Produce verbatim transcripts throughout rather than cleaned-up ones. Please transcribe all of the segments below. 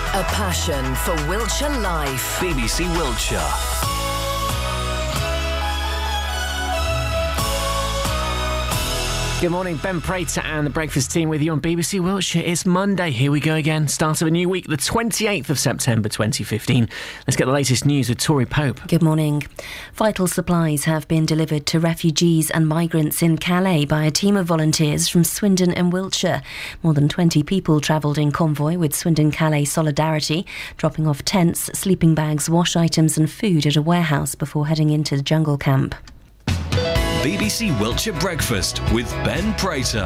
A passion for Wiltshire life. B B C Wiltshire. Good morning, Ben Prater and the breakfast team with you on B B C Wiltshire. It's Monday, here we go again, start of a new week, the twenty-eighth of September twenty fifteen. Let's get the latest news with Tori Pope. Good morning. Vital supplies have been delivered to refugees and migrants in Calais by a team of volunteers from Swindon and Wiltshire. More than twenty people travelled in convoy with Swindon Calais Solidarity, dropping off tents, sleeping bags, wash items and food at a warehouse before heading into the jungle camp. B B C Wiltshire Breakfast with Ben Prater.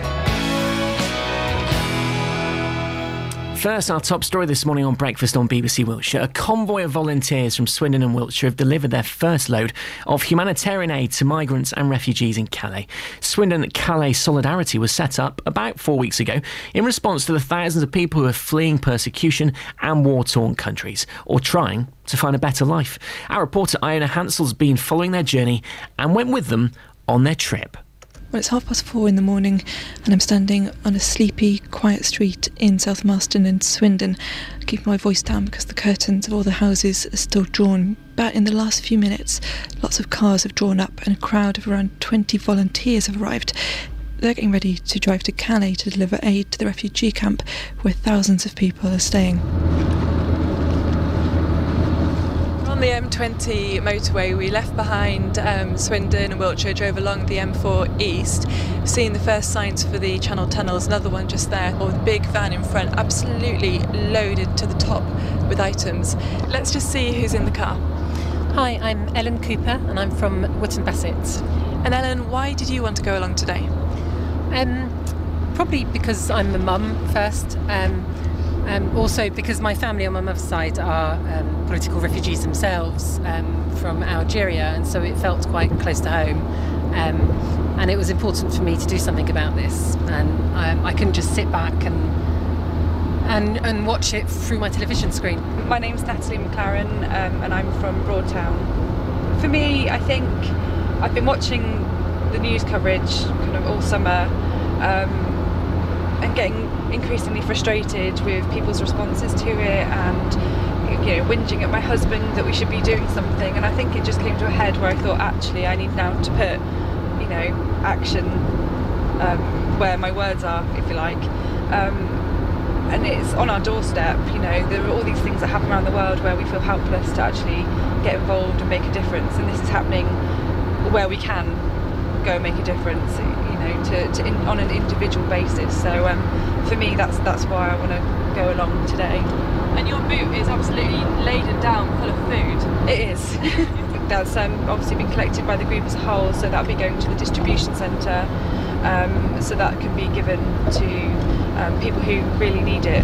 First, our top story this morning on Breakfast on B B C Wiltshire. A convoy of volunteers from Swindon and Wiltshire have delivered their first load of humanitarian aid to migrants and refugees in Calais. Swindon Calais Solidarity was set up about four weeks ago in response to the thousands of people who are fleeing persecution and war-torn countries, or trying to find a better life. Our reporter Iona Hansel's been following their journey and went with them on their trip. Well, it's half past four in the morning and I'm standing on a sleepy, quiet street in South Marston in Swindon. I keep my voice down because the curtains of all the houses are still drawn. But in the last few minutes, lots of cars have drawn up and a crowd of around twenty volunteers have arrived. They're getting ready to drive to Calais to deliver aid to the refugee camp where thousands of people are staying. On the M twenty motorway, we left behind um, Swindon and Wiltshire, drove along the M four east, seeing the first signs for the Channel tunnels, another one just there, with a big van in front, absolutely loaded to the top with items. Let's just see who's in the car. Hi, I'm Ellen Cooper and I'm from Wootton Bassett. And Ellen, why did you want to go along today? Um, probably because I'm a mum first. Um, Um, also because my family on my mother's side are um, political refugees themselves um, from Algeria, and so it felt quite close to home, um, and it was important for me to do something about this, and um, I couldn't just sit back and, and and watch it through my television screen. My name's Natalie McLaren um, and I'm from Broadtown. For me, I think I've been watching the news coverage kind of all summer um, and getting increasingly frustrated with people's responses to it, and you know, whinging at my husband that we should be doing something. And I think it just came to a head where I thought, actually, I need now to put, you know, action um, where my words are, if you like. Um, and it's on our doorstep. You know, there are all these things that happen around the world where we feel helpless to actually get involved and make a difference. And this is happening where we can go and make a difference, you know, to, to in, on an individual basis. So um, for me, that's that's why I want to go along today. And your boot is absolutely laden down full of food. It is. That's um, obviously been collected by the group as a whole, so that'll be going to the distribution centre, um, so that can be given to um, people who really need it.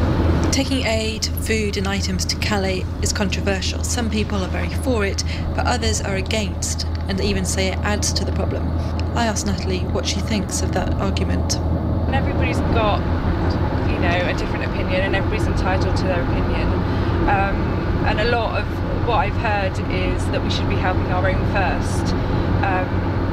Taking aid, food and items to Calais is controversial. Some people are very for it, but others are against and even say it adds to the problem. I asked Natalie what she thinks of that argument. And everybody's got, you know, a different opinion, and everybody's entitled to their opinion. Um, and a lot of what I've heard is that we should be helping our own first. Um,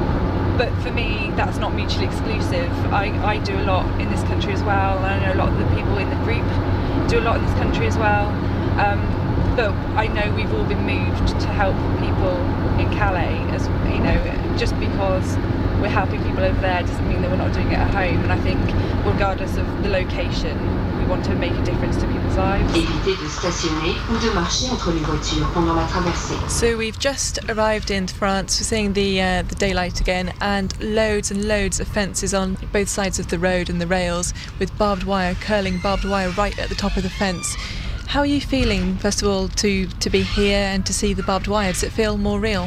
but for me, that's not mutually exclusive. I, I do a lot in this country as well, and I know a lot of the people in the group do a lot in this country as well. Um, but I know we've all been moved to help people in Calais, as you know, just because we're helping people over there doesn't mean that we're not doing it at home. And I think regardless of the location, we want to make a difference to people's lives. Évitez de stationner ou de marcher entre les voitures pendant la traversée. So we've just arrived in France. We're seeing the uh, the daylight again, and loads and loads of fences on both sides of the road and the rails, with barbed wire, curling barbed wire right at the top of the fence. How are you feeling, first of all, to, to be here and to see the barbed wire? Does it feel more real?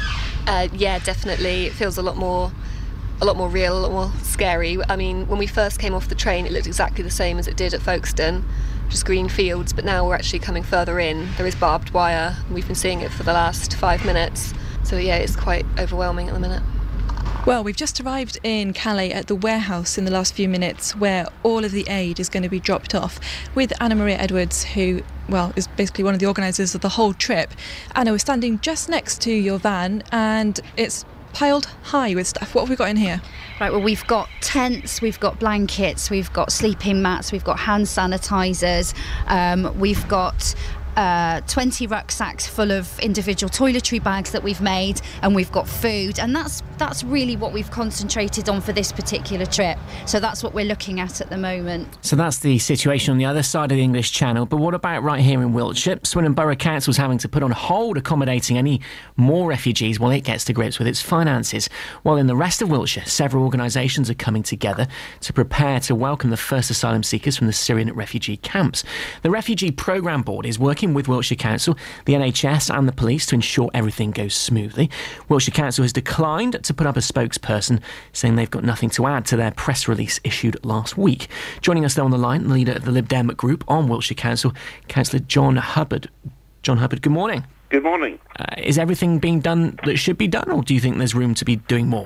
Uh, yeah, definitely. It feels a lot more, a lot more real, a lot more scary. I mean, when we first came off the train, it looked exactly the same as it did at Folkestone, just green fields. But now we're actually coming further in. There is barbed wire. We've been seeing it for the last five minutes. So yeah, it's quite overwhelming at the minute. Well, we've just arrived in Calais at the warehouse in the last few minutes where all of the aid is going to be dropped off, with Anna Maria Edwards, who, well, is basically one of the organisers of the whole trip. Anna, we're standing just next to your van and it's piled high with stuff. What have we got in here? Right, well, we've got tents, we've got blankets, we've got sleeping mats, we've got hand sanitisers, um, we've got uh, twenty rucksacks full of individual toiletry bags that we've made, and we've got food, and that's that's really what we've concentrated on for this particular trip. So that's what we're looking at at the moment. So that's the situation on the other side of the English Channel. But what about right here in Wiltshire? Swindon Borough Council's having to put on hold accommodating any more refugees while it gets to grips with its finances. While in the rest of Wiltshire, several organisations are coming together to prepare to welcome the first asylum seekers from the Syrian refugee camps. The Refugee Programme Board is working with Wiltshire Council, the N H S and the police to ensure everything goes smoothly. Wiltshire Council has declined to put up a spokesperson, saying they've got nothing to add to their press release issued last week. Joining us though on the line, the leader of the Lib Dem group on Wiltshire Council, Councillor John Hubbard. John Hubbard, good morning. Good morning. Uh, is everything being done that should be done, or do you think there's room to be doing more?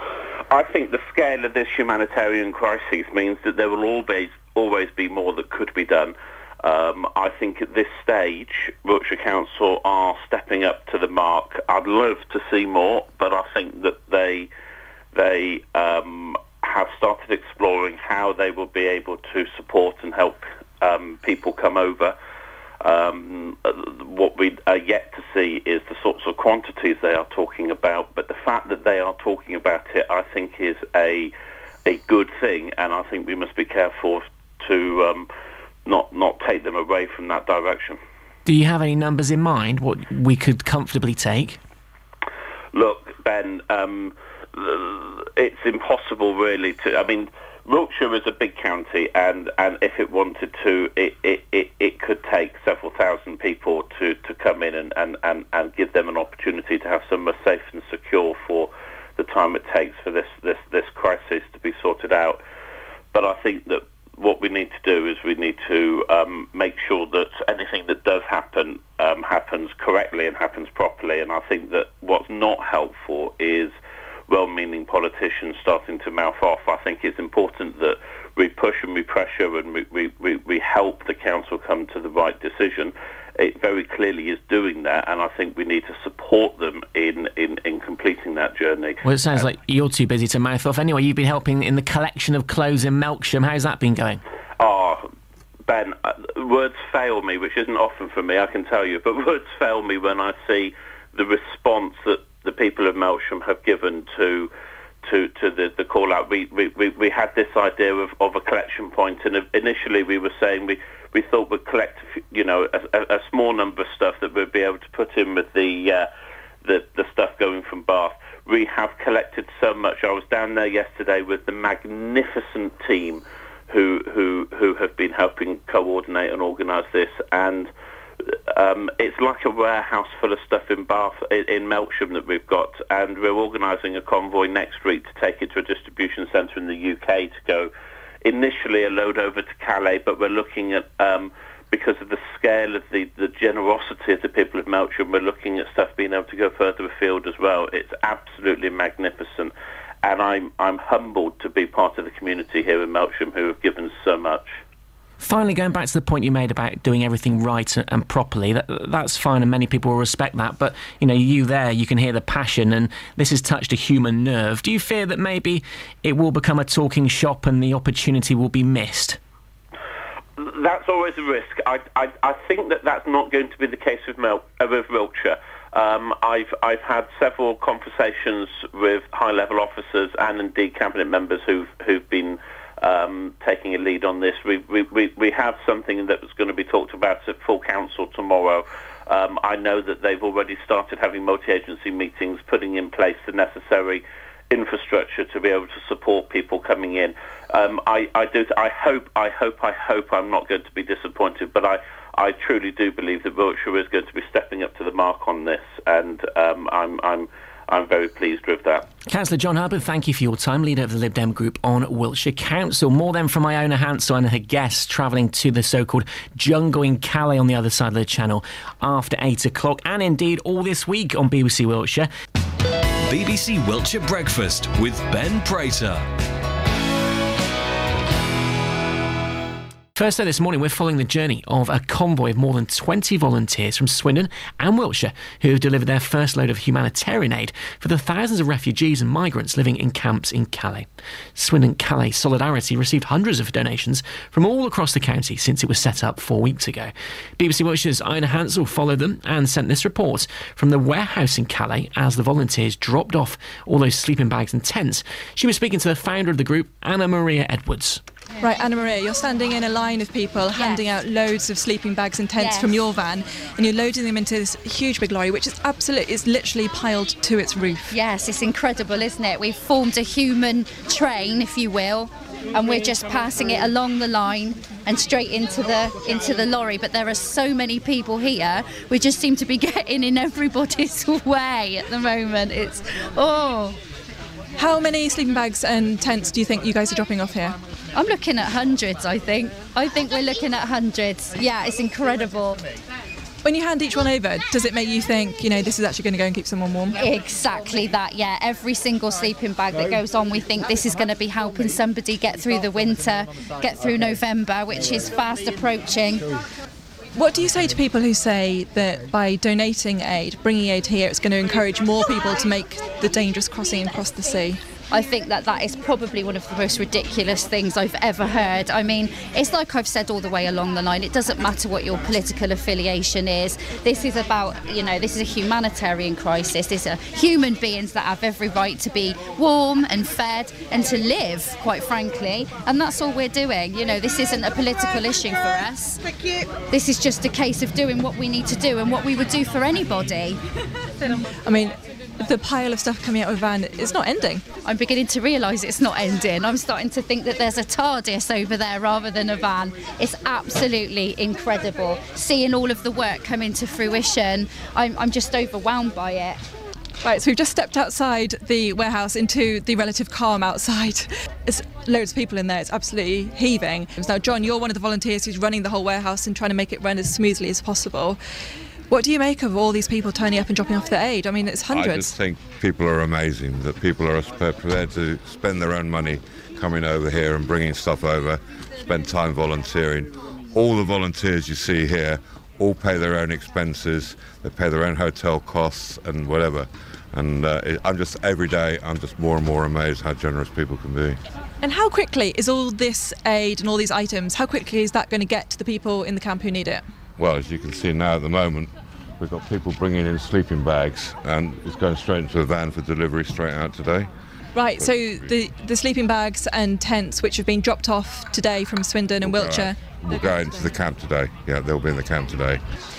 I think the scale of this humanitarian crisis means that there will always, always be more that could be done. Um, I think at this stage, Wiltshire Council are stepping up to the mark. I'd love to see more, but I think that they they um, have started exploring how they will be able to support and help um, people come over. Um, what we are yet to see is the sorts of quantities they are talking about, but the fact that they are talking about it, I think, is a a good thing, and I think we must be careful to um, not not take them away from that direction. Do you have any numbers in mind, what we could comfortably take? Look, Ben, um, it's impossible really to... I mean, Wiltshire is a big county, and, and if it wanted to, it, it, it, it could take several thousand people to, to come in and, and, and, and give them an opportunity to have somewhere safe and secure for the time it takes for this, this, this crisis to be sorted out. But I think that what we need to do is we need to um, make sure that anything that does happen um, happens correctly and happens properly. And I think that what's not helpful is well-meaning politicians starting to mouth off. I think it's important that we push and we pressure and we, we, we, we help the council come to the right decision. It very clearly is doing that, and I think we need to support them in, in, in completing that journey. Well, it sounds um, like you're too busy to mouth off. Anyway, you've been helping in the collection of clothes in Melksham. How's that been going? Oh, Ben, uh, words fail me, which isn't often for me, I can tell you, but words fail me when I see the response that the people of Melksham have given to to, to the, the call-out. We, we, we had this idea of, of a collection point, and initially we were saying we, we thought we'd collect, you know, a, a small number of stuff that we'd be able to put in with the, uh, the, the stuff going from Bath. We have collected so much. I was down there yesterday with the magnificent team who, who, who have been helping coordinate and organise this, and Um, it's like a warehouse full of stuff in Bath, in, in Melksham that we've got, and we're organising a convoy next week to take it to a distribution centre in the U K to go initially a load over to Calais, but we're looking at, um, because of the scale of the, the generosity of the people of Melksham, we're looking at stuff being able to go further afield as well. It's absolutely magnificent, and I'm, I'm humbled to be part of the community here in Melksham who have given so much. Finally, going back to the point you made about doing everything right and properly, that, that's fine and many people will respect that, but, you know, you there, you can hear the passion, and this has touched a human nerve. Do you fear that maybe it will become a talking shop and the opportunity will be missed? That's always a risk. I, I, I think that that's not going to be the case with, Mel, uh, with Wiltshire. Um, I've, I've had several conversations with high-level officers and indeed cabinet members who've, who've been Um, taking a lead on this. We, we, we, we have something that was going to be talked about at full council tomorrow. Um, I know that they've already started having multi-agency meetings, putting in place the necessary infrastructure to be able to support people coming in. Um, I, I do. I hope. I hope. I hope I'm not going to be disappointed. But I, I truly do believe that Wiltshire is going to be stepping up to the mark on this, and um, I'm. I'm I'm very pleased with that. Councillor John Hubbard, thank you for your time, leader of the Lib Dem group on Wiltshire Council. More then from Iona Hansel and her guests travelling to the so-called jungle in Calais on the other side of the channel after eight o'clock, and indeed all this week on B B C Wiltshire. B B C Wiltshire Breakfast with Ben Prater. First though, this morning we're following the journey of a convoy of more than twenty volunteers from Swindon and Wiltshire who have delivered their first load of humanitarian aid for the thousands of refugees and migrants living in camps in Calais. Swindon Calais Solidarity received hundreds of donations from all across the county since it was set up four weeks ago. B B C Wiltshire's Iona Hansel followed them and sent this report from the warehouse in Calais as the volunteers dropped off all those sleeping bags and tents. She was speaking to the founder of the group, Anna Maria Edwards. Right, Anna Maria, you're standing in a line of people yes. handing out loads of sleeping bags and tents yes. from your van, and you're loading them into this huge big lorry, which is absolutely, it's literally piled to its roof. Yes, it's incredible, isn't it? We've formed a human train, if you will, and we're just passing it along the line and straight into the into the lorry. But there are so many people here, we just seem to be getting in everybody's way at the moment. It's, oh... How many sleeping bags and tents do you think you guys are dropping off here? I'm looking at hundreds, I think. I think we're looking at hundreds. Yeah, it's incredible. When you hand each one over, does it make you think, you know, this is actually going to go and keep someone warm? Exactly that, yeah. Every single sleeping bag that goes on, we think this is going to be helping somebody get through the winter, get through November, which is fast approaching. What do you say to people who say that by donating aid, bringing aid here, it's going to encourage more people to make the dangerous crossing across the sea? I think that that is probably one of the most ridiculous things I've ever heard. I mean, it's like I've said all the way along the line, it doesn't matter what your political affiliation is. This is about, you know, this is a humanitarian crisis. These are human beings that have every right to be warm and fed and to live, quite frankly. And that's all we're doing. You know, this isn't a political issue for us. Thank you. This is just a case of doing what we need to do and what we would do for anybody. I mean, the pile of stuff coming out of a van is not ending. I'm beginning to realise it's not ending. I'm starting to think that there's a TARDIS over there rather than a van. It's absolutely incredible. Seeing all of the work come into fruition, I'm, I'm just overwhelmed by it. Right, so we've just stepped outside the warehouse into the relative calm outside. There's loads of people in there, it's absolutely heaving. Now, John, you're one of the volunteers who's running the whole warehouse and trying to make it run as smoothly as possible. What do you make of all these people turning up and dropping off their aid? I mean, it's hundreds. I just think people are amazing, that people are prepared to spend their own money coming over here and bringing stuff over, spend time volunteering. All the volunteers you see here all pay their own expenses, they pay their own hotel costs and whatever. And uh, it, I'm just, every day, I'm just more and more amazed how generous people can be. And how quickly is all this aid and all these items, how quickly is that going to get to the people in the camp who need it? Well, as you can see now at the moment, we've got people bringing in sleeping bags and it's going straight into a van for delivery straight out today. Right, so the, the sleeping bags and tents which have been dropped off today from Swindon and Wiltshire... We'll go into the camp today. Yeah, they'll be in the camp today.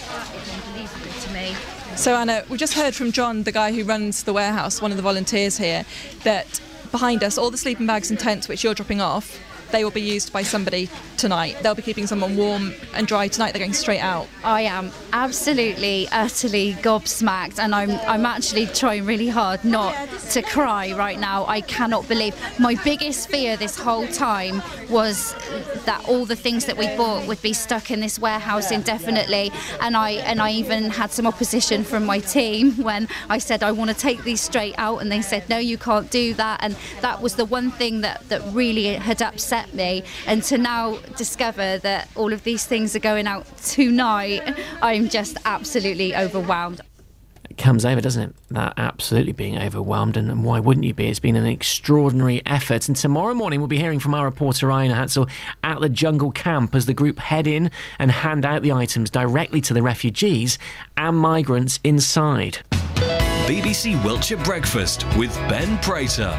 To me. So Anna, we just heard from John, the guy who runs the warehouse, one of the volunteers here, that behind us, all the sleeping bags and tents which you're dropping off, they will be used by somebody tonight. They'll be keeping someone warm and dry tonight. They're going straight out. I am absolutely, utterly gobsmacked, and I'm I'm actually trying really hard not to cry right now. I cannot believe. My biggest fear this whole time was that all the things that we bought would be stuck in this warehouse indefinitely, and I and I even had some opposition from my team when I said I want to take these straight out, and they said no, you can't do that, and that was the one thing that, that really had upset me. And to now discover that all of these things are going out tonight, I'm just absolutely overwhelmed. It comes over, doesn't it? That absolutely being overwhelmed, and, and why wouldn't you be? It's been an extraordinary effort. And tomorrow morning we'll be hearing from our reporter Iona Hansel at the Jungle Camp as the group head in and hand out the items directly to the refugees and migrants inside. B B C Wiltshire Breakfast with Ben Prater.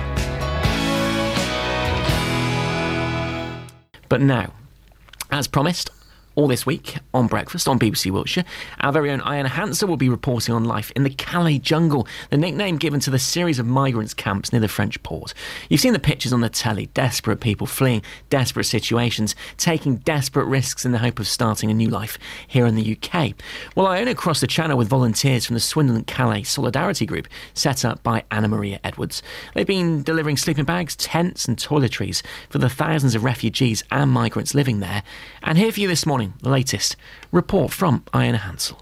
But now, as promised, all this week on Breakfast on B B C Wiltshire, our very own Iona Hansel will be reporting on life in the Calais jungle, the nickname given to the series of migrants camps near the French port. You've seen the pictures on the telly, desperate people fleeing desperate situations, taking desperate risks in the hope of starting a new life here in the U K. Well, Iona crossed the channel with volunteers from the Swindon Calais Solidarity Group, set up by Anna Maria Edwards. They've been delivering sleeping bags, tents and toiletries for the thousands of refugees and migrants living there. And here for you this morning, the latest report from Iona Hansel.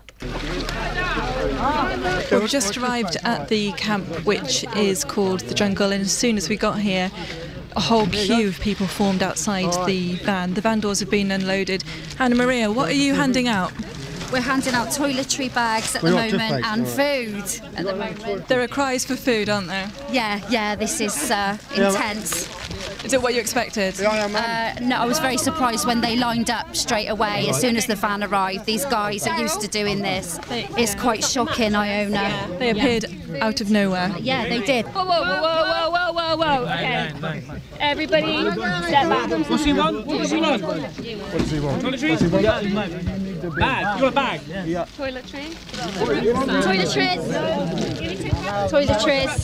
We've just arrived at the camp which is called the Jungle, and as soon as we got here A whole queue of people formed outside the van. The van doors have been unloaded. Anna Maria, what are you handing out? We're handing out toiletry bags at the moment and food at the moment. There are cries for food, aren't there? Yeah, yeah, this is uh, intense. Is it what you expected? Uh, no, I was very surprised when they lined up straight away as soon as the van arrived. These guys are used to doing this. It's quite shocking, Iona. They appeared yeah. out of nowhere. Yeah, they did. Whoa, whoa, whoa, whoa, whoa, whoa, whoa. Okay. Everybody, step back. What's he want? What does he want? What does he want? Toiletries? Bag. You want a bag? Yeah. Toiletries. Toiletries. Toiletries.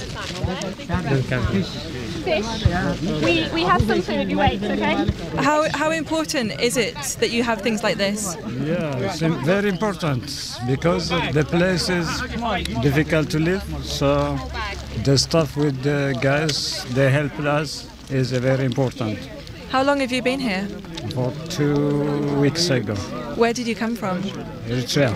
Fish. We we have some food. You wait, okay? How how important is it that you have things like this? Yeah, it's very important because the place is difficult to live. So the stuff with the guys, they help us, is very important. How long have you been here? For two weeks ago. Where did you come from? Eritrea.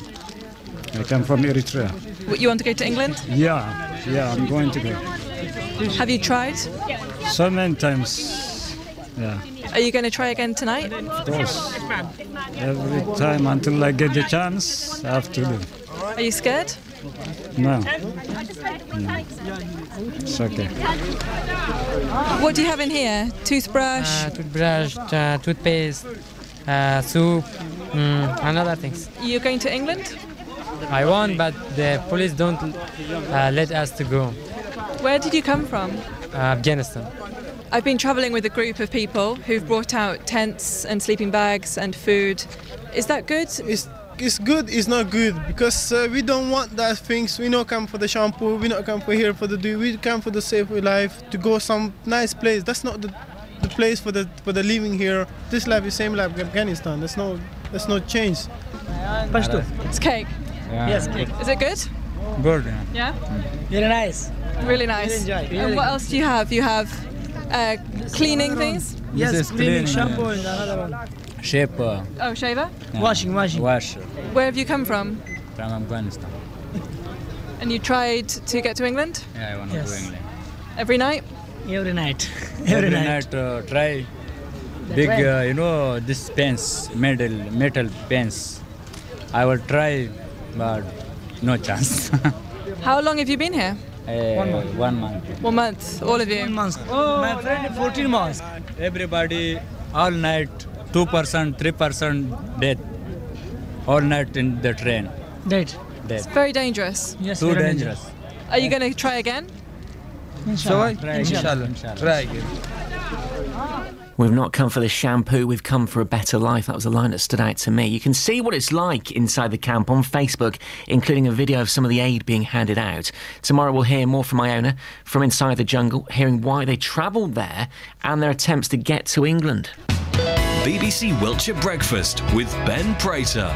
I come from Eritrea. You want to go to England? Yeah, yeah, I'm going to go. Have you tried? So many times, yeah. Are you going to try again tonight? Of course. Every time until I get the chance, I have to do. Are you scared? No. No. It's okay. What do you have in here? Toothbrush? Uh, toothbrush, uh, toothpaste, uh, soup, mm, and other things. You're going to England? I want, but the police don't uh, let us to go. Where did you come from? Uh, Afghanistan. I've been travelling with a group of people who've brought out tents and sleeping bags and food. Is that good? It's, it's good, it's not good, because uh, we don't want that things. We don't come for the shampoo, we don't come for here for the do. We come for the safe life, to go some nice place. That's not the, the place for the for the living here. This life is same life in Afghanistan. There's no, there's no change. Pashto. It's cake. Yeah. Yes, cake. Is it good? Good. Yeah? Really nice. Really nice. Really and what else do you have? You have uh, cleaning things? Yes, this cleaning, shampoo and another one. Shaper. Oh, shaver? Yeah. Washing, washing. Wash. Where have you come from? From Afghanistan. And you tried to get to England? Yeah, I want to yes. go England. Every night? Every night. Every, Every night. night uh, try the big, uh, you know, this pens, metal, metal pens. I will try, but no chance. How long have you been here? Uh, one month. One month. One month, all of you? One month. Oh, my friend, fourteen months. Everybody, all night, two percent, three percent dead. All night in the train. Dead. Dead. It's very dangerous. Yes, too dangerous. dangerous. Are you going to try again? Inshallah. So, try, inshallah. Inshallah. Try again. We've not come for the shampoo, we've come for a better life. That was a line that stood out to me. You can see what it's like inside the camp on Facebook, including a video of some of the aid being handed out. Tomorrow we'll hear more from Iona, from inside the jungle, hearing why they travelled there and their attempts to get to England. B B C Wiltshire Breakfast with Ben Prater.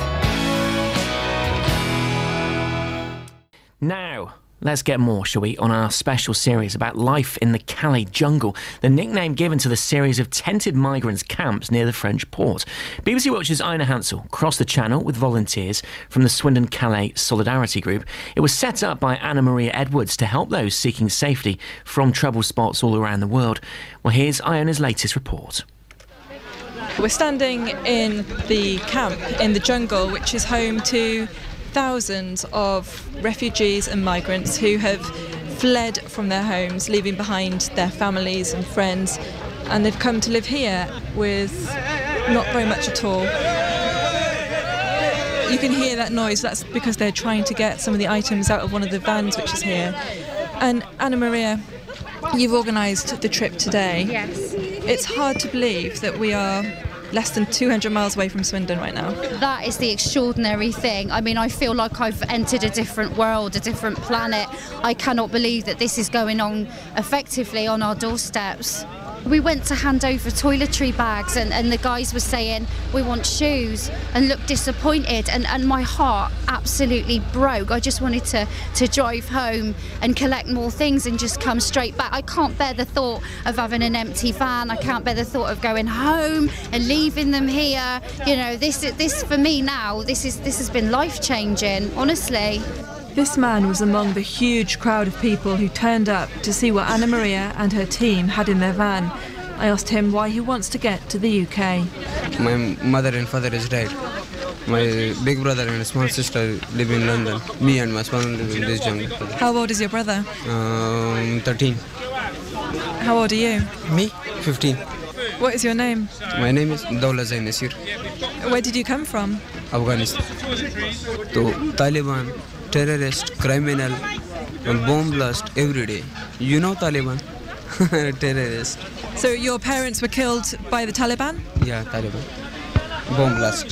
Now, let's get more, shall we, on our special series about life in the Calais jungle, the nickname given to the series of tented migrants camps near the French port. B B C Wiltshire's Ina Hansel crossed the channel with volunteers from the Swindon Calais Solidarity Group. It was set up by Anna Maria Edwards to help those seeking safety from trouble spots all around the world. Well, here's Iona's latest report. We're standing in the camp in the jungle, which is home to thousands of refugees and migrants who have fled from their homes, leaving behind their families and friends, and they've come to live here with not very much at all. You can hear that noise. That's because they're trying to get some of the items out of one of the vans which is here. And Anna Maria, you've organised the trip today. Yes. It's hard to believe that we are less than two hundred miles away from Swindon right now. That is the extraordinary thing. I mean, I feel like I've entered a different world, a different planet. I cannot believe that this is going on effectively on our doorsteps. We went to hand over toiletry bags and, and the guys were saying, we want shoes, and looked disappointed, and, and my heart absolutely broke. I just wanted to, to drive home and collect more things and just come straight back. I can't bear the thought of having an empty van. I can't bear the thought of going home and leaving them here. You know, this this for me now, this is this has been life-changing, honestly. This man was among the huge crowd of people who turned up to see what Anna Maria and her team had in their van. I asked him why he wants to get to the U K. My mother and father is dead. My big brother and small sister live in London. Me and my small live in this jungle. How old is your brother? Um, thirteen. How old are you? Me? fifteen. What is your name? My name is Dawla Zain Nasir. Where did you come from? Afghanistan. So, Taliban, terrorist, criminal, and bomb blast every day. You know Taliban? Terrorist. So your parents were killed by the Taliban? Yeah, Taliban. Bomb blast.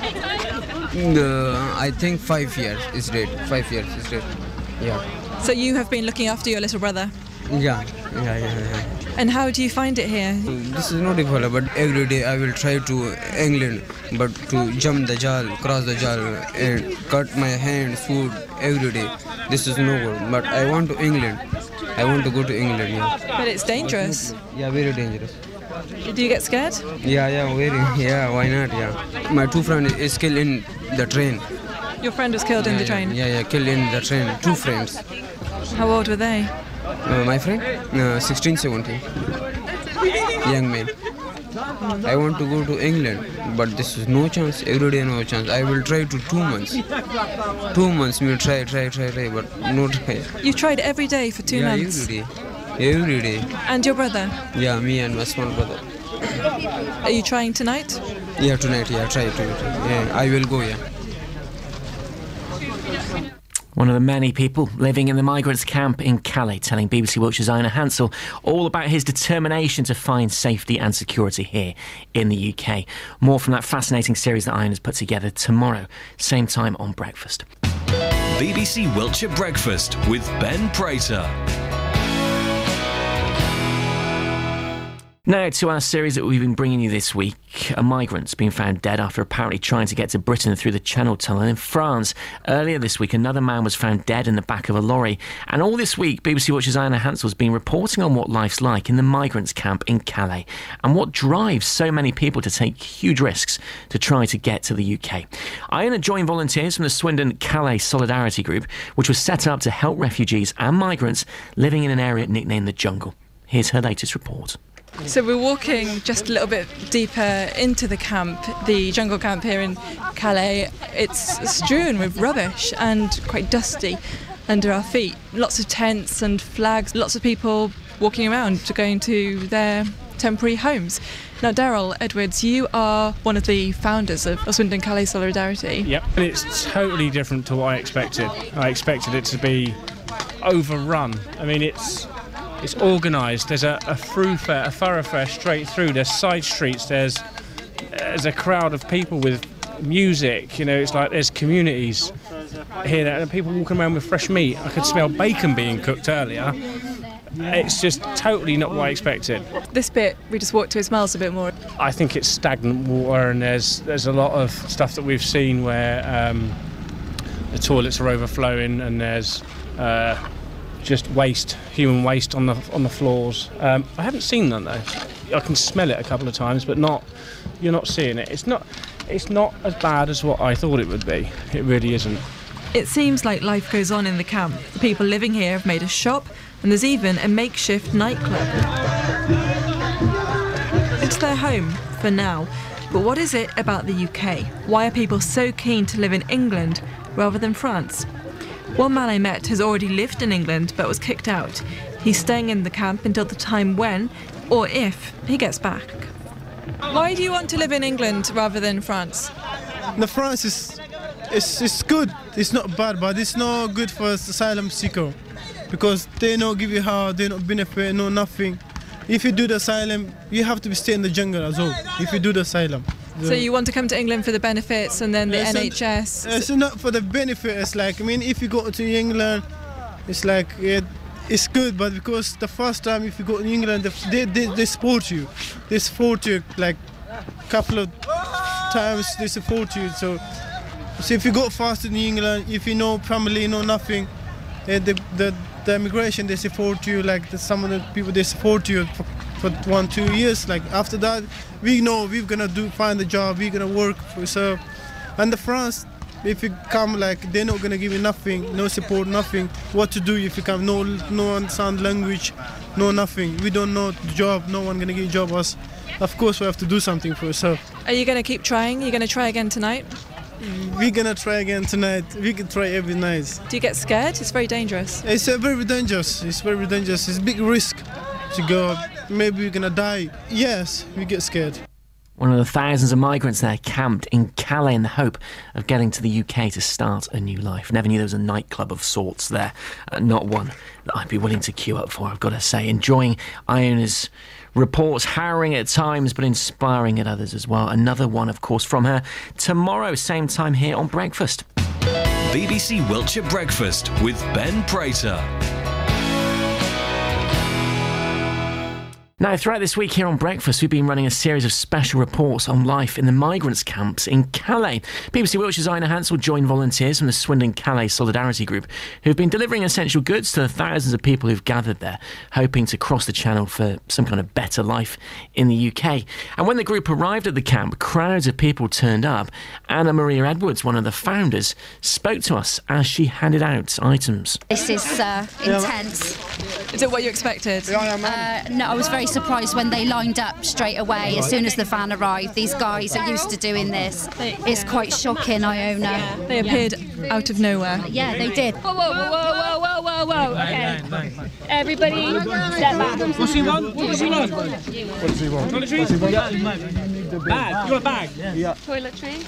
Uh, I think five years is dead. Five years is dead. Yeah. So you have been looking after your little brother? Yeah, yeah, yeah, yeah. And how do you find it here? This is not difficult, but every day I will try to England, but to jump the jal, cross the jal, and cut my hands, food every day. This is no good. But I want to England. I want to go to England. Yeah. But it's dangerous. Yeah, very dangerous. Do you get scared? Yeah, yeah, very. Yeah, why not? Yeah. My two friends is killed in the train. Your friend was killed yeah, in the yeah, train? Yeah, yeah, killed in the train. Two friends. How old were they? Uh, my friend? Uh, sixteen, seventeen. Young man. I want to go to England, but this is no chance. Every day no chance. I will try to two months. Two months me try, try, try, try, but no try. You tried every day for two yeah, months? every day. Every day. And your brother? Yeah, me and my small brother. Are you trying tonight? Yeah, tonight, yeah, try to. Yeah, I will go, yeah. One of the many people living in the migrants' camp in Calais telling B B C Wiltshire's Einar Hansel all about his determination to find safety and security here in the U K. More from that fascinating series that Einar has put together tomorrow, same time on Breakfast. B B C Wiltshire Breakfast with Ben Prater. Now to our series that we've been bringing you this week. A migrant's been found dead after apparently trying to get to Britain through the Channel Tunnel. In France, earlier this week, another man was found dead in the back of a lorry. And all this week, B B C Wiltshire's Einar Hansel has been reporting on what life's like in the migrants' camp in Calais and what drives so many people to take huge risks to try to get to the U K. Einar joined volunteers from the Swindon Calais Solidarity Group, which was set up to help refugees and migrants living in an area nicknamed the Jungle. Here's her latest report. So we're walking just a little bit deeper into the camp, the jungle camp here in Calais. It's strewn with rubbish and quite dusty under our feet. Lots of tents and flags, lots of people walking around to going to their temporary homes. Now, Daryl Edwards, you are one of the founders of Swindon Calais Solidarity. Yep, and it's totally different to what I expected. I expected it to be overrun. I mean, it's... It's organised. There's a, a thoroughfare, a thoroughfare straight through. There's side streets. There's there's a crowd of people with music. You know, it's like there's communities here, and people walking around with fresh meat. I could smell bacon being cooked earlier. It's just totally not what I expected. This bit we just walked to smells a bit more. I think it's stagnant water, and there's there's a lot of stuff that we've seen where um, the toilets are overflowing, and there's. Uh, Just waste, human waste on the on the floors. Um, I haven't seen that though. I can smell it a couple of times, but not. You're not seeing it. It's not. It's not as bad as what I thought it would be. It really isn't. It seems like life goes on in the camp. The people living here have made a shop, and there's even a makeshift nightclub. It's their home for now. But what is it about the U K? Why are people so keen to live in England rather than France? One man I met has already lived in England but was kicked out. He's staying in the camp until the time when, or if, he gets back. Why do you want to live in England rather than France? The France is it's, it's good. It's not bad, but it's not good for asylum seeker because they don't give you how, they don't benefit, no nothing. If you do the asylum, you have to stay in the jungle as well. If you do the asylum. So you want to come to England for the benefits and then the it's N H S? A, it's not for the benefit. It's like, I mean, if you go to England, it's like, it, it's good, but because the first time if you go to England, they, they, they support you. They support you like a couple of times, they support you. So, so if you go fast in England, if you know family, you know nothing, uh, the, the, the immigration, they support you, like the, some of the people, they support you for, for one, two years. Like after that, we know we're gonna do find a job, we're gonna work. For, so, and the France, If you come, like, they're not gonna give you nothing, no support, nothing. What to do if you come? No, no understand language, no nothing. We don't know the job. No one gonna give you job us. Of course, we have to do something for ourselves. Are you going to keep trying? You're going to try again tonight? We're gonna try again tonight. We can try every night. Do you get scared? It's very dangerous. It's uh, very dangerous. It's very dangerous. It's a big risk to go. Maybe we're gonna die. Yes, we get scared. One of the thousands of migrants there camped in Calais in the hope of getting to the U K to start a new life. Never knew there was a nightclub of sorts there. Uh, not one that I'd be willing to queue up for, I've got to say. Enjoying Iona's reports, harrowing at times, but inspiring at others as well. Another one, of course, from her tomorrow, same time here on Breakfast. B B C Wiltshire Breakfast with Ben Prater. Now, throughout this week here on Breakfast, we've been running a series of special reports on life in the migrants' camps in Calais. B B C Wiltshire's Ina Hansel joined volunteers from the Swindon Calais Solidarity Group who've been delivering essential goods to the thousands of people who've gathered there, hoping to cross the channel for some kind of better life in the U K. And when the group arrived at the camp, crowds of people turned up. Anna Maria Edwards, one of the founders, spoke to us as she handed out items. This is uh, intense. Is it what you expected? Uh, no, I was very surprised when they lined up straight away as soon as the van arrived. These guys are used to doing this. It's quite shocking, Iona. They appeared yeah. out of nowhere. Yeah, they did. Whoa, whoa, whoa, whoa, whoa, whoa, whoa. Okay. Everybody, step back. What's he want? What does he want? What does he want? Toiletries? Bag. You want a bag? Yeah. Toiletries?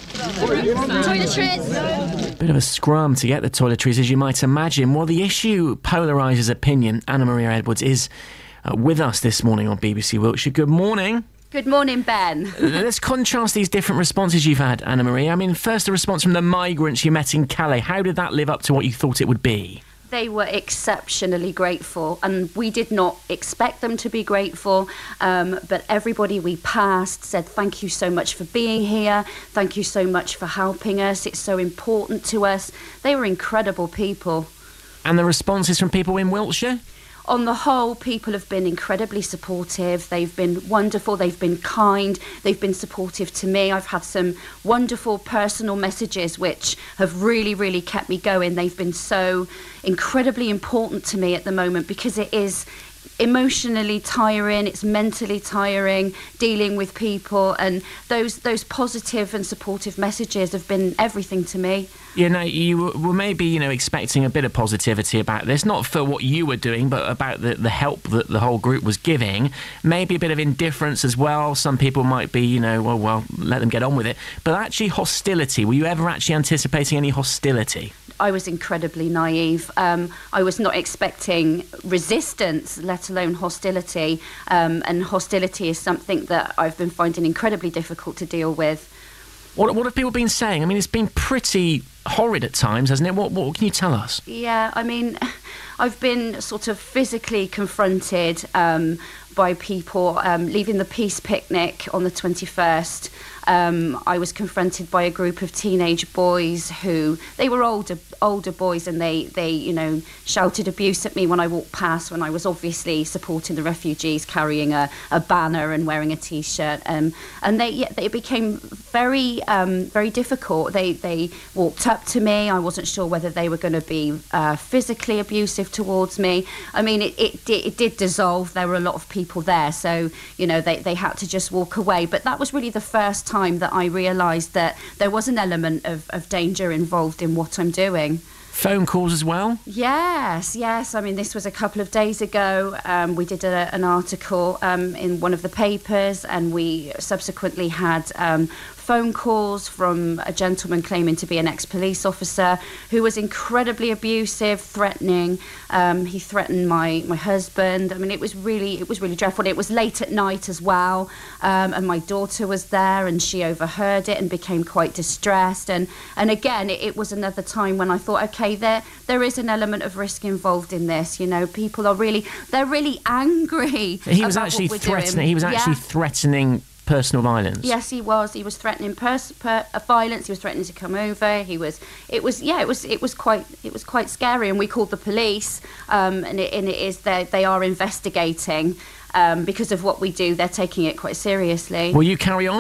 Toiletries. Bit of a scrum to get the toiletries, as you might imagine. Well, the issue polarises opinion. Anna Maria Edwards is Uh, with us this morning on B B C Wiltshire. Good morning. Good morning, Ben. Let's contrast these different responses you've had, Anna Maria. I mean, first, the response from the migrants you met in Calais. How did that live up to what you thought it would be? They were exceptionally grateful, and we did not expect them to be grateful, um, but everybody we passed said thank you so much for being here, thank you so much for helping us, it's so important to us. They were incredible people. And the responses from people in Wiltshire? On the whole, people have been incredibly supportive. They've been wonderful. They've been kind. They've been supportive to me. I've had some wonderful personal messages which have really, really kept me going. They've been so incredibly important to me at the moment because it is emotionally tiring, it's mentally tiring dealing with people, and those those positive and supportive messages have been everything to me. You know, you were maybe, you know, expecting a bit of positivity about this, not for what you were doing, but about the, the help that the whole group was giving. Maybe a bit of indifference as well. Some people might be, you know, well, well, let them get on with it. But actually hostility, were you ever actually anticipating any hostility? I was incredibly naive. Um, I was not expecting resistance, let alone hostility. Um, and hostility is something that I've been finding incredibly difficult to deal with. What, what have people been saying? I mean, it's been pretty horrid at times, hasn't it? What, what can you tell us? Yeah, I mean, I've been sort of physically confronted um, by people um, leaving the peace picnic on the twenty-first. Um, I was confronted by a group of teenage boys who, they were older older boys, and they, they, you know, shouted abuse at me when I walked past, when I was obviously supporting the refugees, carrying a, a banner and wearing a T-shirt. Um, and they, yeah, they became very, um, very difficult. They, they walked up to me. I wasn't sure whether they were going to be uh, physically abusive towards me. I mean, it, it, it, it did dissolve. There were a lot of people there, so, you know, they, they had to just walk away. But that was really the first time that I realised that there was an element of, of danger involved in what I'm doing. Phone calls as well? Yes, yes. I mean, this was a couple of days ago. Um, we did a, an article um, in one of the papers, and we subsequently had um, phone calls from a gentleman claiming to be an ex-police officer who was incredibly abusive, threatening. Um, he threatened my, my husband. I mean, it was really it was really dreadful. It was late at night as well, um, and my daughter was there, and she overheard it and became quite distressed. And and again, it, it was another time when I thought, okay, there there is an element of risk involved in this. You know, people are really they're really angry. He was about actually what we're threatening. doing. He was actually Yeah. threatening personal violence. Yes, he was. He was threatening pers- per- uh, violence. He was threatening to come over. He was. It was. Yeah. It was. It was quite. It was quite scary. And we called the police. Um, and it, and it is. They they are investigating. Um, because of what we do, they're taking it quite seriously. Will you carry on?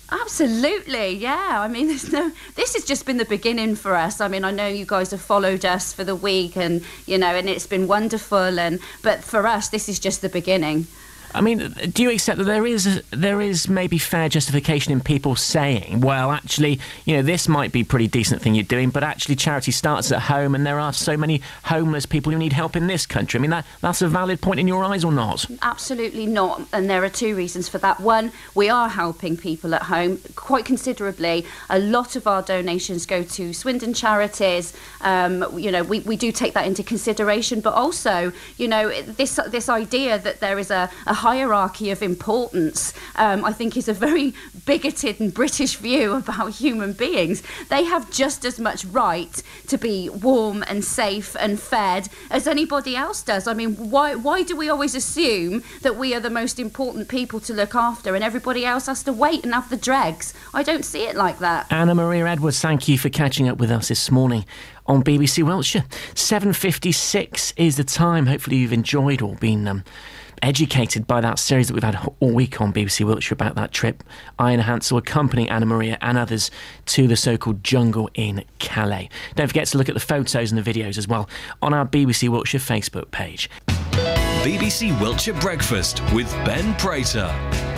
Absolutely, yeah. I mean, there's no. This has just been the beginning for us. I mean, I know you guys have followed us for the week, and you know, and it's been wonderful. And but for us, this is just the beginning. I mean, do you accept that there is there is maybe fair justification in people saying, well, actually, you know, this might be a pretty decent thing you're doing, but actually charity starts at home and there are so many homeless people who need help in this country. I mean, that that's a valid point in your eyes or not? Absolutely not. And there are two reasons for that. One, we are helping people at home quite considerably. A lot of our donations go to Swindon charities. Um, you know, we, we do take that into consideration. But also, you know, this this idea that there is a, a hierarchy of importance, um, I think is a very bigoted and British view about human beings. They have just as much right to be warm and safe and fed as anybody else does. I mean, why why do we always assume that we are the most important people to look after and everybody else has to wait and have the dregs? I don't see it like that. Anna Maria Edwards, thank you for catching up with us this morning on B B C Wiltshire. seven fifty-six is the time. Hopefully you've enjoyed or been um, educated by that series that we've had all week on B B C Wiltshire about that trip. Ian Hansel accompanying Anna Maria and others to the so-called jungle in Calais. Don't forget to look at the photos and the videos as well on our B B C Wiltshire Facebook page. B B C Wiltshire Breakfast with Ben Prater.